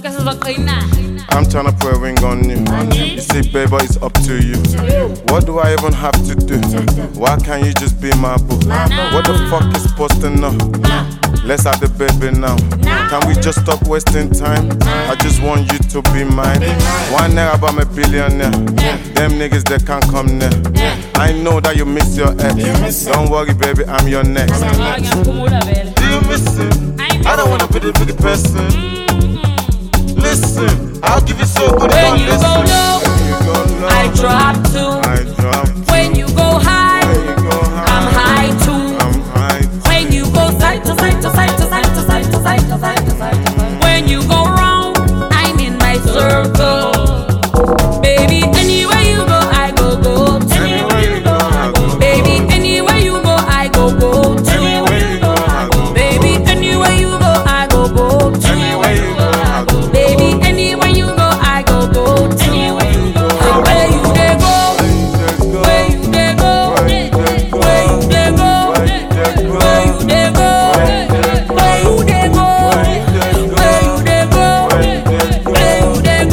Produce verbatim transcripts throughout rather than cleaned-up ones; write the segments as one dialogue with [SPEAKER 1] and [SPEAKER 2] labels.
[SPEAKER 1] I'm trying to put a ring on you. You see, baby, it's up to you. What do I even have to do? Why can't you just be my boo? What the fuck is supposed to know? Let's have the baby now. Can we just stop wasting time? I just want you to be mine. One nigga about me billionaire. Them niggas that can't come near. I know that you miss your ex. Don't worry, baby, I'm your next. Do you miss him? I don't wanna be the big person. Listen, I'll give you so good.
[SPEAKER 2] When you go low, I drop too.
[SPEAKER 1] I drop too.
[SPEAKER 2] When you go high, I'm high too.
[SPEAKER 1] I'm high too.
[SPEAKER 2] When you go side to side to side to side to side to side to side to side. When you go round, I'm in my circle. Baby, anywhere you go, I go go.
[SPEAKER 1] Anywhere you go, I go.
[SPEAKER 2] Baby, anywhere you go, I go go.
[SPEAKER 1] Anywhere you go, I go.
[SPEAKER 2] Baby, anywhere you go, I go go.
[SPEAKER 1] Anywhere you go, I go.
[SPEAKER 2] Baby, anywhere you go, I go go. Anywhere you go, where you dey go, where you dey go, where you dey go, where you dey go, where you dey go, where you dey go, where you dey go, where you dey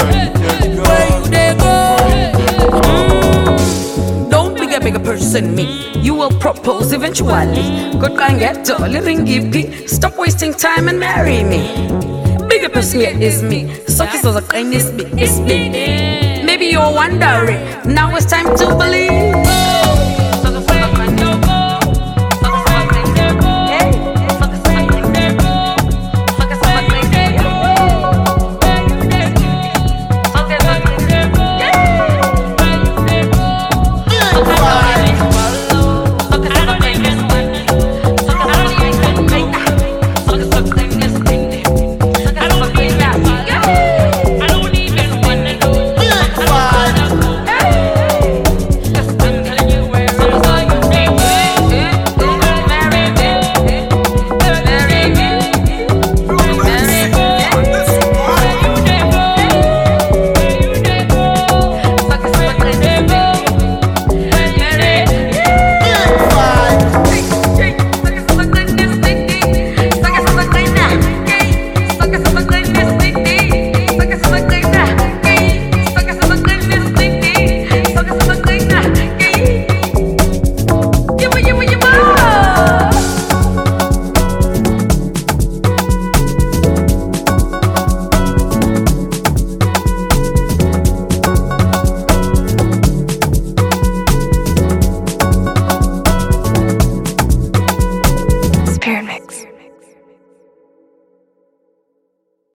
[SPEAKER 2] go. Mm. Don't be a bigger person me. You will propose eventually. God can get a living gippy. Stop wasting time and marry me. Bigger person here is me. So kiss us a kindness, it's me. Maybe you're wondering. Now it's time to believe.